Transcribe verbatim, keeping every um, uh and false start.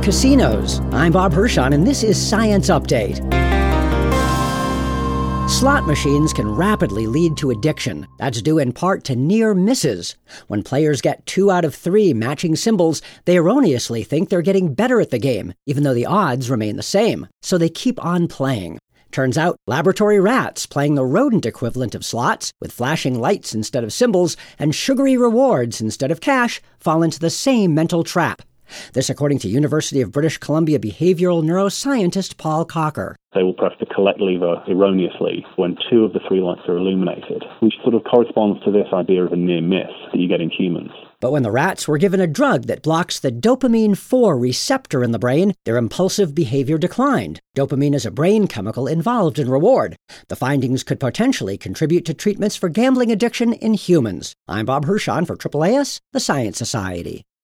Casinos. I'm Bob Hirschon, and this is Science Update. Slot machines can rapidly lead to addiction. That's due in part to near misses. When players get two out of three matching symbols, they erroneously think they're getting better at the game, even though the odds remain the same. So they keep on playing. Turns out, laboratory rats playing the rodent equivalent of slots, with flashing lights instead of symbols and sugary rewards instead of cash, fall into the same mental trap. This according to University of British Columbia behavioral neuroscientist Paul Cocker. They will press the collect lever erroneously when two of the three lights are illuminated, which sort of corresponds to this idea of a near miss that you get in humans. But when the rats were given a drug that blocks the dopamine four receptor in the brain, their impulsive behavior declined. Dopamine is a brain chemical involved in reward. The findings could potentially contribute to treatments for gambling addiction in humans. I'm Bob Hirschon for A A A S, the Science Society.